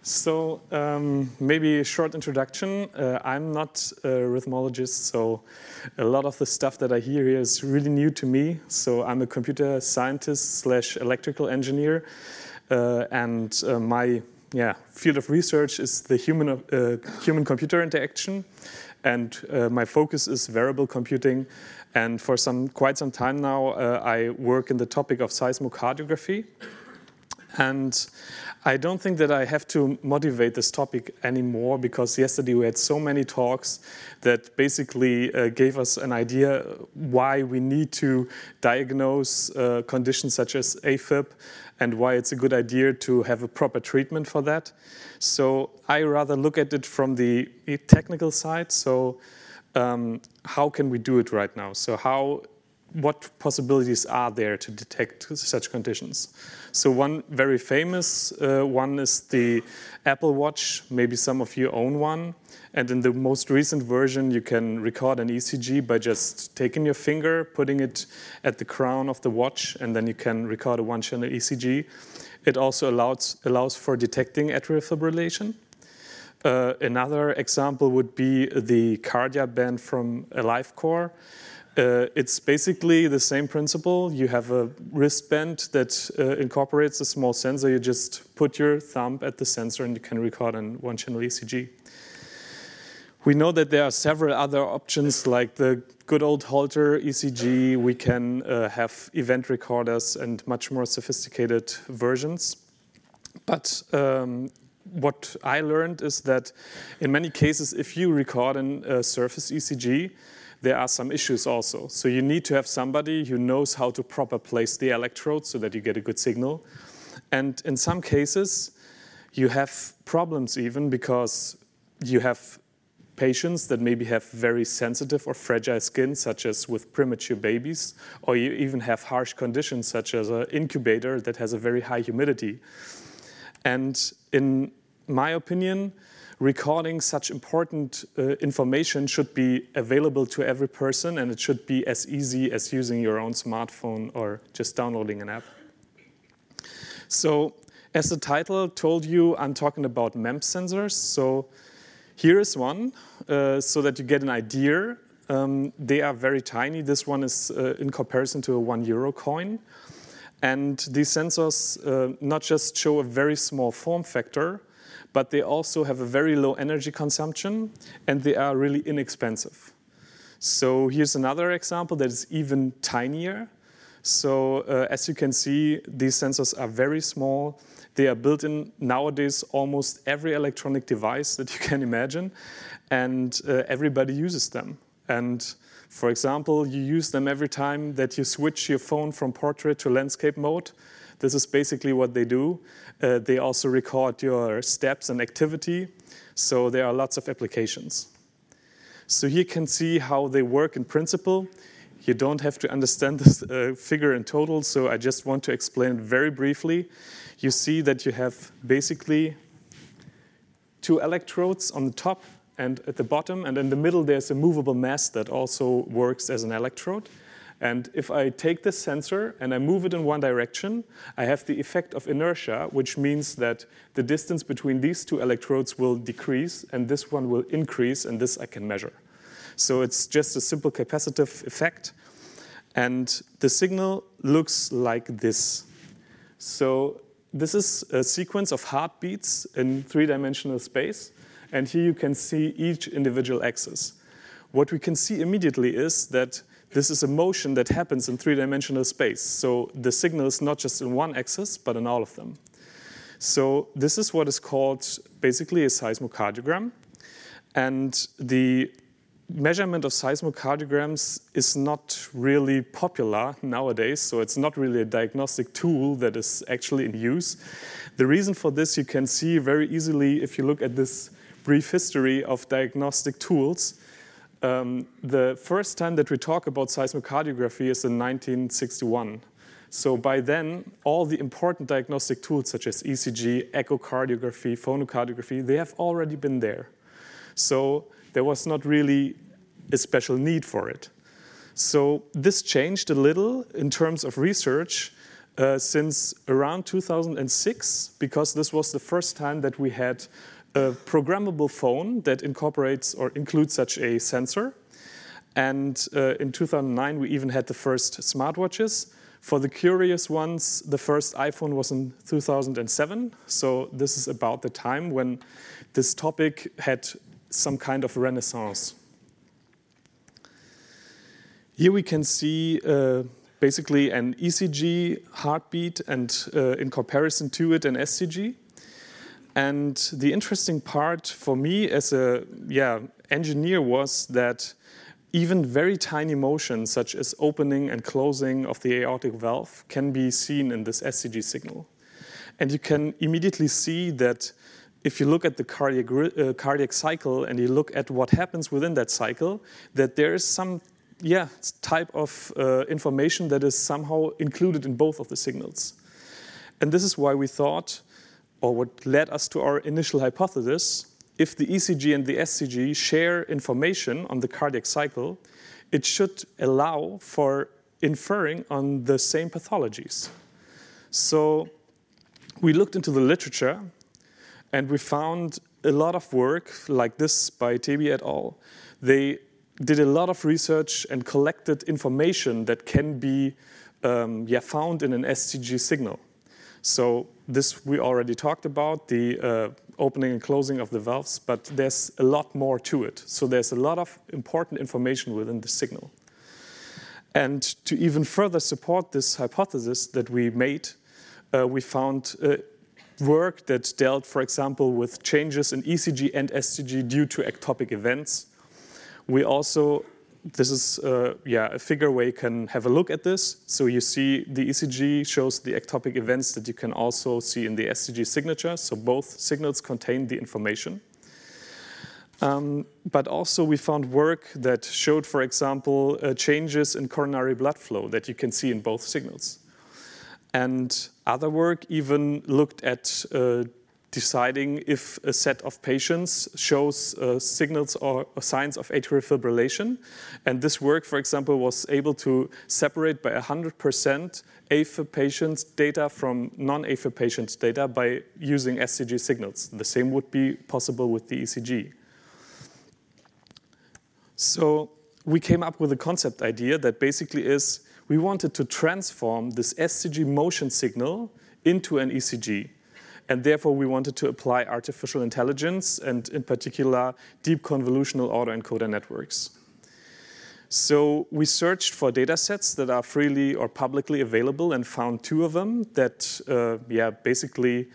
Maybe a short introduction. I'm not a rhythmologist, so a lot of the stuff that I hear here is really new to me. So I'm a computer scientist / electrical engineer, and my field of research is the human-computer interaction, and my focus is variable computing. And for quite some time now, I work in the topic of seismocardiography. And I don't think that I have to motivate this topic anymore, because yesterday we had so many talks that basically gave us an idea why we need to diagnose conditions such as AFib and why it's a good idea to have a proper treatment for that. So I rather look at it from the technical side. So how can we do it right now? So what possibilities are there to detect such conditions? So one very famous one is the Apple Watch. Maybe some of you own one. And in the most recent version, you can record an ECG by just taking your finger, putting it at the crown of the watch, and then you can record a one-channel ECG. It also allows for detecting atrial fibrillation. Another example would be the Kardia band from AliveCor. It's basically the same principle. You have a wristband that incorporates a small sensor. You just put your thumb at the sensor and you can record a one-channel ECG. We know that there are several other options, like the good old Holter ECG. We can have event recorders and much more sophisticated versions. But what I learned is that in many cases, if you record a surface ECG, there are some issues also. So you need to have somebody who knows how to properly place the electrode so that you get a good signal. And in some cases, you have problems even because you have patients that maybe have very sensitive or fragile skin, such as with premature babies, or you even have harsh conditions such as an incubator that has a very high humidity. And in my opinion, recording such important information should be available to every person, and it should be as easy as using your own smartphone or just downloading an app. So as the title told you, I'm talking about MEMS sensors. So here is one, so that you get an idea. They are very tiny. This one is in comparison to a €1 coin. And these sensors not just show a very small form factor, but they also have a very low energy consumption, and they are really inexpensive. So here's another example that is even tinier. So as you can see, these sensors are very small. They are built in nowadays almost every electronic device that you can imagine, and everybody uses them. And for example, you use them every time that you switch your phone from portrait to landscape mode. This is basically what they do. They also record your steps and activity. So there are lots of applications. So here you can see how they work in principle. You don't have to understand this figure in total, so I just want to explain it very briefly. You see that you have basically two electrodes on the top and at the bottom, and in the middle there's a movable mass that also works as an electrode. And if I take this sensor and I move it in one direction, I have the effect of inertia, which means that the distance between these two electrodes will decrease, and this one will increase, and this I can measure. So it's just a simple capacitive effect. And the signal looks like this. So this is a sequence of heartbeats in three-dimensional space. And here you can see each individual axis. What we can see immediately is that this is a motion that happens in three-dimensional space. So the signal is not just in one axis, but in all of them. So this is what is called basically a seismocardiogram. And the measurement of seismocardiograms is not really popular nowadays, so it's not really a diagnostic tool that is actually in use. The reason for this you can see very easily if you look at this brief history of diagnostic tools. The first time that we talk about seismocardiography is in 1961. So by then, all the important diagnostic tools such as ECG, echocardiography, phonocardiography, they have already been there. So there was not really a special need for it. So this changed a little in terms of research since around 2006, because this was the first time that we had a programmable phone that incorporates or includes such a sensor. And in 2009, we even had the first smartwatches. For the curious ones, the first iPhone was in 2007. So this is about the time when this topic had some kind of renaissance. Here we can see basically an ECG heartbeat and in comparison to it, an SCG. And the interesting part for me as a engineer was that even very tiny motions, such as opening and closing of the aortic valve, can be seen in this SCG signal. And you can immediately see that if you look at the cardiac cycle and you look at what happens within that cycle, that there is some type of information that is somehow included in both of the signals. And this is why we thought, or what led us to our initial hypothesis, if the ECG and the SCG share information on the cardiac cycle, it should allow for inferring on the same pathologies. So we looked into the literature and we found a lot of work like this by Tebi et al. They did a lot of research and collected information that can be found in an SCG signal. So this we already talked about, the opening and closing of the valves, but there's a lot more to it. So there's a lot of important information within the signal. And to even further support this hypothesis that we made, we found work that dealt, for example, with changes in ECG and SCG due to ectopic events. We also, this is a figure where you can have a look at this. So you see the ECG shows the ectopic events that you can also see in the SCG signature. So both signals contain the information. But also we found work that showed, for example, changes in coronary blood flow that you can see in both signals. And other work even looked at deciding if a set of patients shows signals or signs of atrial fibrillation. And this work, for example, was able to separate by 100% AFib patients' data from non-AFib patients' data by using SCG signals. The same would be possible with the ECG. So we came up with a concept idea that basically is we wanted to transform this SCG motion signal into an ECG. And therefore, we wanted to apply artificial intelligence and, in particular, deep convolutional autoencoder networks. So we searched for data sets that are freely or publicly available and found two of them that basically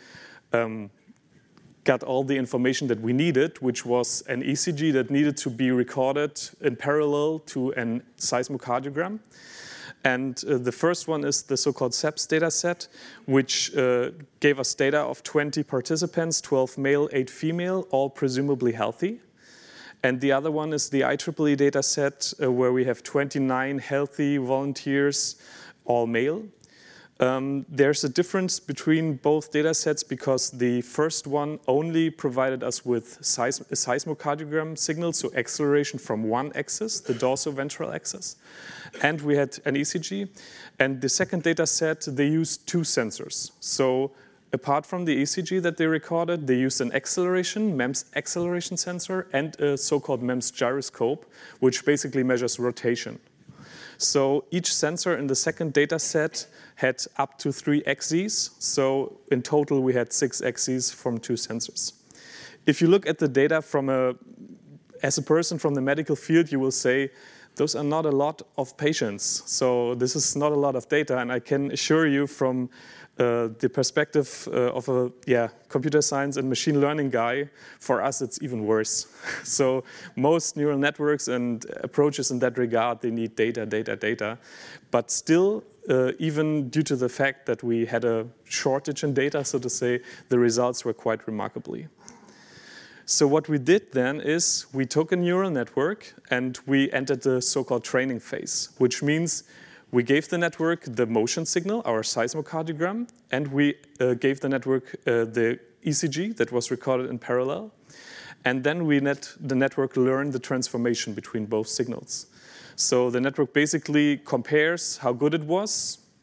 got all the information that we needed, which was an ECG that needed to be recorded in parallel to a seismocardiogram. And the first one is the so-called SEPS data set, which gave us data of 20 participants, 12 male, 8 female, all presumably healthy. And the other one is the IEEE data set, where we have 29 healthy volunteers, all male. There's a difference between both data sets because the first one only provided us with a seismocardiogram signal, so acceleration from one axis, the dorsoventral axis. And we had an ECG. And the second data set, they used two sensors. So apart from the ECG that they recorded, they used an acceleration, MEMS acceleration sensor, and a so-called MEMS gyroscope, which basically measures rotation. So each sensor in the second data set had up to 3 axes. So in total, we had 6 axes from 2 sensors. If you look at the data as a person from the medical field, you will say, those are not a lot of patients. So this is not a lot of data. And I can assure you from the perspective of a computer science and machine learning guy, for us it's even worse. So most neural networks and approaches in that regard, they need data. But still, even due to the fact that we had a shortage in data, so to say, the results were quite remarkably. So what we did then is we took a neural network and we entered the so-called training phase, which means we gave the network the motion signal, our seismocardiogram, and we gave the network the ECG that was recorded in parallel. And then the network learned the transformation between both signals. So the network basically compares how good it was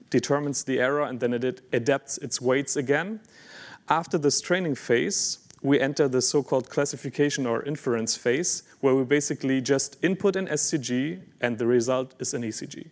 determines the error, and then it adapts its weights again. After this training phase, we enter the so-called classification or inference phase, where we basically just input an SCG, and the result is an ECG.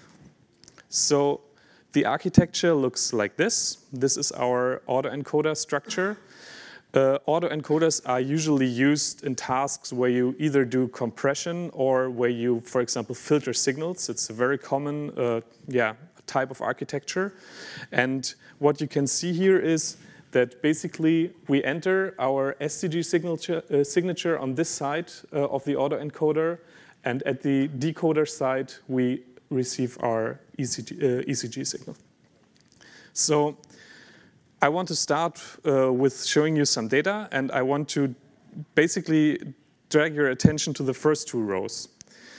So the architecture looks like this. This is our autoencoder structure. Autoencoders are usually used in tasks where you either do compression or where you, for example, filter signals. It's a very common type of architecture. And what you can see here is that basically we enter our SCG signature on this side of the autoencoder, and at the decoder side we receive our ECG signal. So I want to start with showing you some data, and I want to basically drag your attention to the first two rows.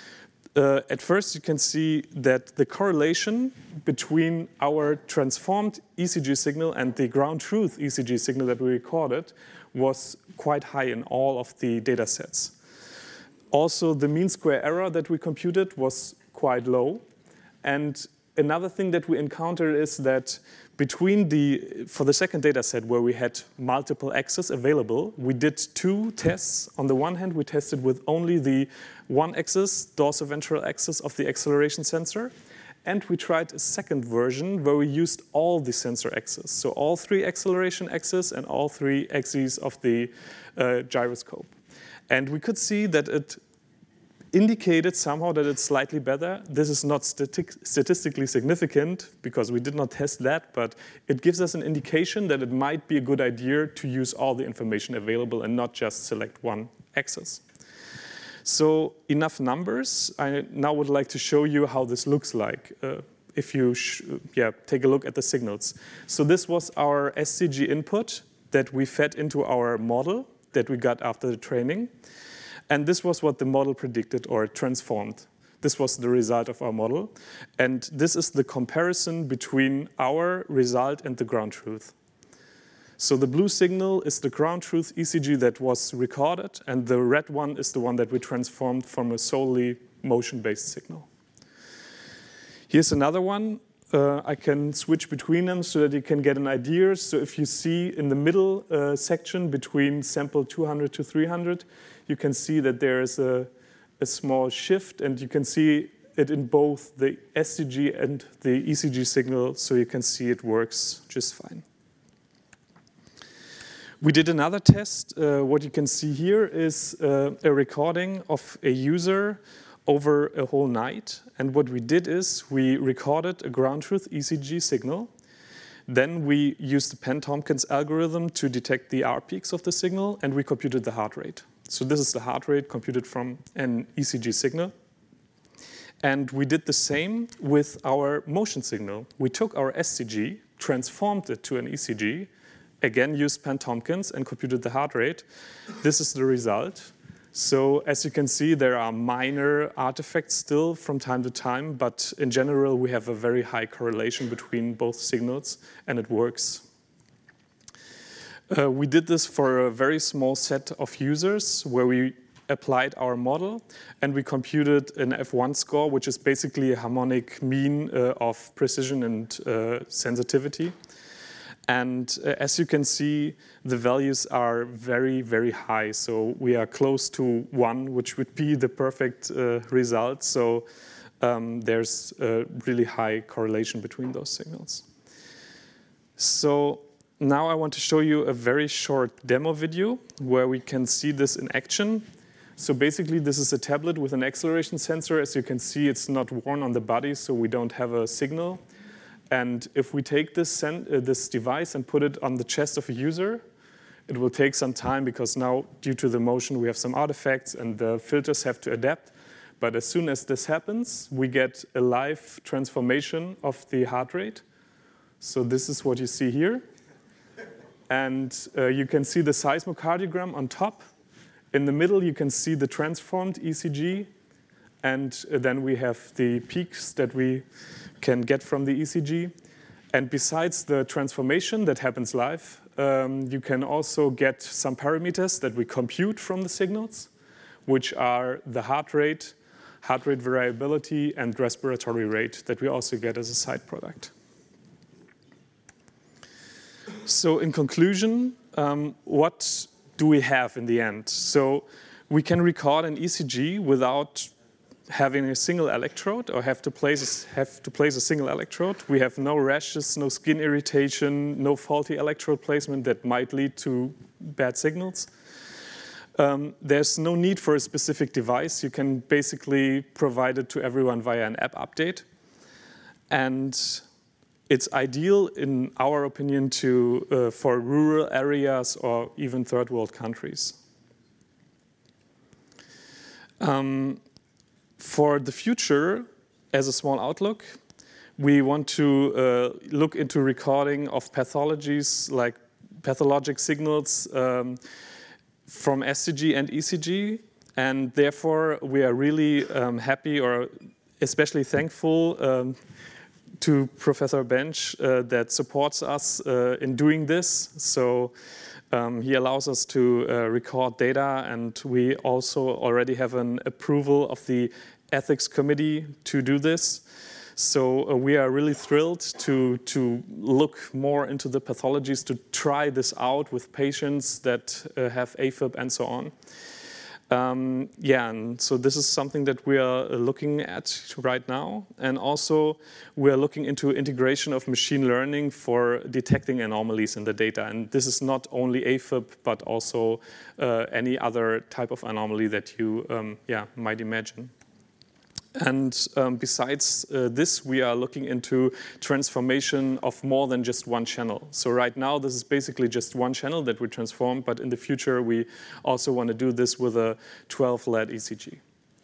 At first, you can see that the correlation between our transformed ECG signal and the ground truth ECG signal that we recorded was quite high in all of the data sets. Also, the mean square error that we computed was quite low. And another thing that we encountered is that for the second data set where we had multiple axes available, we did two tests. On the one hand, we tested with only the one axis, dorsoventral axis of the acceleration sensor. And we tried a second version where we used all the sensor axes. So all three acceleration axes and all three axes of the gyroscope. And we could see that it indicated somehow that it's slightly better. This is not statistically significant because we did not test that, but it gives us an indication that it might be a good idea to use all the information available and not just select one axis. So enough numbers. I now would like to show you how this looks like if you take a look at the signals. So this was our SCG input that we fed into our model that we got after the training. And this was what the model predicted or transformed. This was the result of our model. And this is the comparison between our result and the ground truth. So the blue signal is the ground truth ECG that was recorded, and the red one is the one that we transformed from a solely motion-based signal. Here's another one. I can switch between them so that you can get an idea. So if you see in the middle section between sample 200 to 300, you can see that there is a small shift, and you can see it in both the SCG and the ECG signal, so you can see it works just fine. We did another test. What you can see here is a recording of a user over a whole night. And what we did is we recorded a ground truth ECG signal. Then we used the Penn-Tompkins algorithm to detect the R peaks of the signal, and we computed the heart rate. So this is the heart rate computed from an ECG signal. And we did the same with our motion signal. We took our SCG, transformed it to an ECG, again used Penn-Tompkins and computed the heart rate. This is the result. So as you can see, there are minor artifacts still from time to time, but in general, we have a very high correlation between both signals, and it works. We did this for a very small set of users where we applied our model, and we computed an F1 score, which is basically a harmonic mean of precision and sensitivity. And as you can see, the values are very, very high. So we are close to 1, which would be the perfect result. So there's a really high correlation between those signals. So now I want to show you a very short demo video where we can see this in action. So basically, this is a tablet with an acceleration sensor. As you can see, it's not worn on the body, so we don't have a signal. And if we take this device and put it on the chest of a user, it will take some time because now, due to the motion, we have some artifacts and the filters have to adapt. But as soon as this happens, we get a live transformation of the heart rate. So this is what you see here. And you can see the seismocardiogram on top. In the middle, you can see the transformed ECG. And then we have the peaks that we can get from the ECG. And besides the transformation that happens live, you can also get some parameters that we compute from the signals, which are the heart rate variability, and respiratory rate that we also get as a side product. So in conclusion, what do we have in the end? So we can record an ECG without having a single electrode, or have to place a single electrode. We have no rashes, no skin irritation, no faulty electrode placement that might lead to bad signals. There's no need for a specific device. You can basically provide it to everyone via an app update. And it's ideal, in our opinion, for rural areas or even third world countries. For the future, as a small outlook, we want to look into recording of pathologies, like pathologic signals from SCG and ECG, and therefore we are really happy, or especially thankful to Professor Bench that supports us in doing this. So he allows us to record data, and we also already have an approval of the ethics committee to do this. So we are really thrilled to look more into the pathologies, to try this out with patients that have AFib and so on. And so this is something that we are looking at right now. And also we are looking into integration of machine learning for detecting anomalies in the data. And this is not only AFib, but also any other type of anomaly that you might imagine. And besides this, we are looking into transformation of more than just one channel. So right now, this is basically just one channel that we transform, but in the future, we also want to do this with a 12-lead ECG.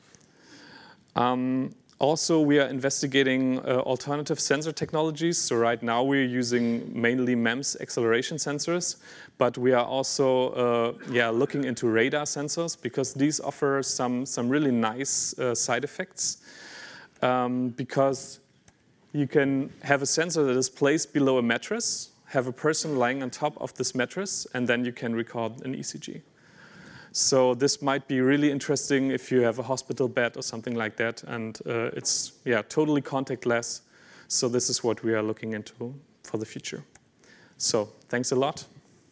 Also, we are investigating alternative sensor technologies. So right now, we're using mainly MEMS acceleration sensors, but we are also looking into radar sensors, because these offer some really nice side effects. Because you can have a sensor that is placed below a mattress, have a person lying on top of this mattress, and then you can record an ECG. So this might be really interesting if you have a hospital bed or something like that, and it's totally contactless. So this is what we are looking into for the future. So thanks a lot.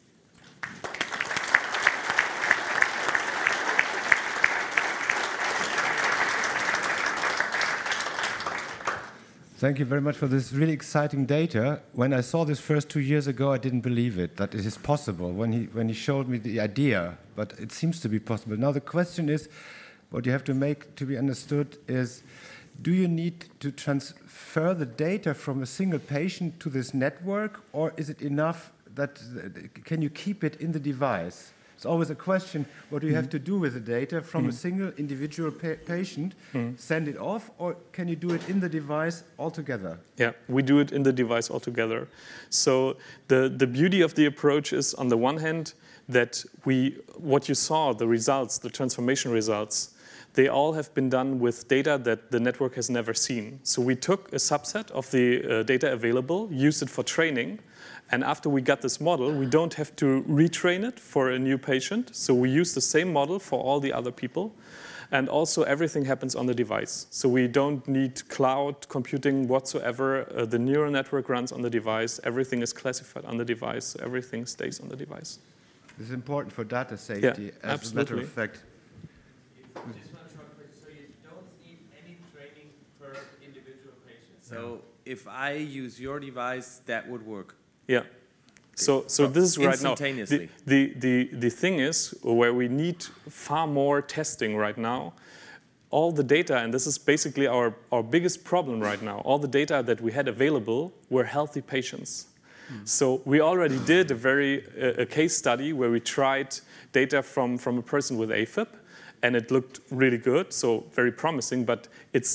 Thank you very much for this really exciting data. When I saw this first 2 years ago, I didn't believe it, that it is possible, when he showed me the idea, but it seems to be possible. Now the question is, what you have to make to be understood is, do you need to transfer the data from a single patient to this network, or is it enough that, can you keep it in the device? It's always a question, what do you have to do with the data from a single individual patient, send it off, or can you do it in the device altogether? Yeah, we do it in the device altogether. So the beauty of the approach is, on the one hand, that what you saw, the results, the transformation results, they all have been done with data that the network has never seen. So we took a subset of the data available, used it for training, and after we got this model, we don't have to retrain it for a new patient. So we use the same model for all the other people. And also everything happens on the device. So we don't need cloud computing whatsoever. The neural network runs on the device. Everything is classified on the device. So everything stays on the device. This is important for data safety, as absolutely. a matter of fact. Just one short question. So you don't need any training per individual patient. So if I use your device, that would work. Yeah. So this is right now. Instantaneously. The thing is, where we need far more testing right now, all the data, and this is basically our biggest problem right now, all the data that we had available were healthy patients. So we already did a case study where we tried data from a person with AFib, and it looked really good, so very promising, but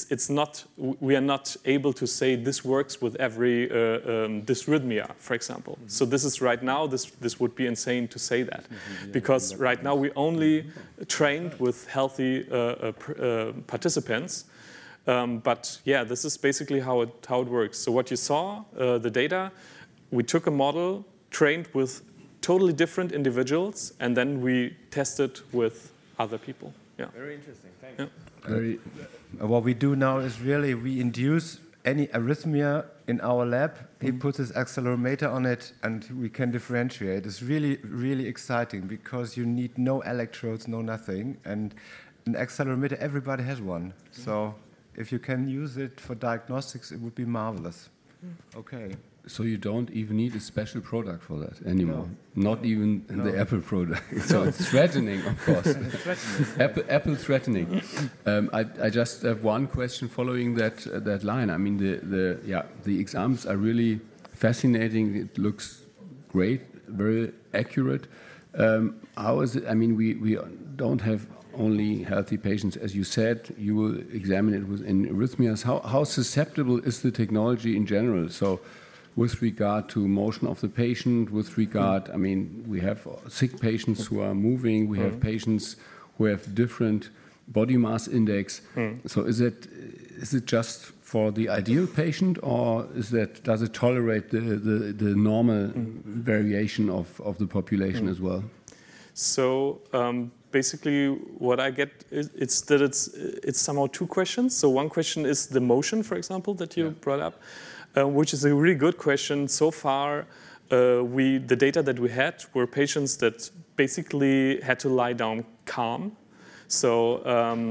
we are not able to say this works with every dysrhythmia, for example. So this is right now, this would be insane to say that, because right now we only trained with healthy participants. But yeah, this is basically how it works. So what you saw, the data, we took a model, trained with totally different individuals, and then we tested with other people. Yeah. Very interesting. Thanks. Yeah. What we do now is really we induce any arrhythmia in our lab, he puts his accelerometer on it, and we can differentiate. It's really, really exciting because you need no electrodes, no nothing, and an accelerometer, everybody has one. So if you can use it for diagnostics, it would be marvelous. Okay. So you don't even need a special product for that anymore. No. Not even No. the Apple product. So it's threatening, of course. It's threatening. Apple threatening. I just have one question following that line. I mean, the exams are really fascinating. It looks great, very accurate. How is it? I mean, we don't have only healthy patients, as you said. You will examine it within arrhythmias. How susceptible is the technology in general? So, with regard to motion of the patient, with regard, I mean, we have sick patients who are moving, we have patients who have different body mass index. So is it just for the ideal patient, or does it tolerate the normal variation of the population as well? So basically, what I get is it's somehow two questions. So one question is the motion, for example, that you brought up, which is a really good question. So far, the data that we had were patients that basically had to lie down calm. So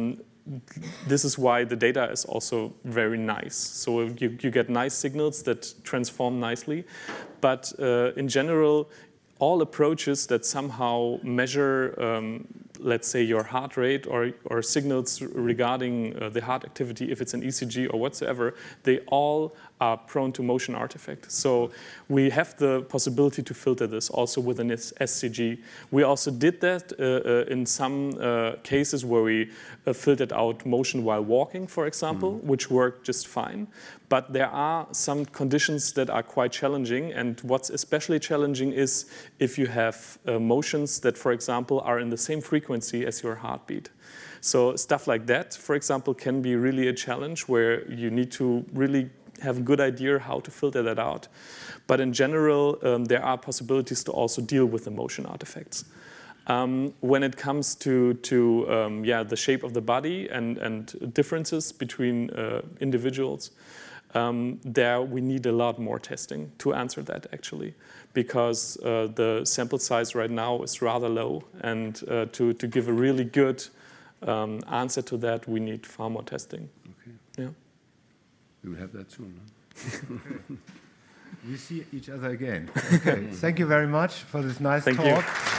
this is why the data is also very nice. So you get nice signals that transform nicely. But in general, all approaches that somehow measure, let's say, your heart rate or signals regarding the heart activity, if it's an ECG or whatsoever, they all are prone to motion artifact. So we have the possibility to filter this also with an SCG. We also did that in some cases where we filtered out motion while walking, for example, which worked just fine. But there are some conditions that are quite challenging, and what's especially challenging is if you have motions that, for example, are in the same frequency as your heartbeat. So stuff like that, for example, can be really a challenge where you need to really have a good idea how to filter that out. But in general, there are possibilities to also deal with the motion artifacts. When it comes to the shape of the body and differences between individuals, there we need a lot more testing to answer that, actually, because the sample size right now is rather low, and to give a really good answer to that, we need far more testing. Okay. Yeah. We will have that soon. Huh? We see each other again. Okay. Thank you very much for this nice Thank talk. You.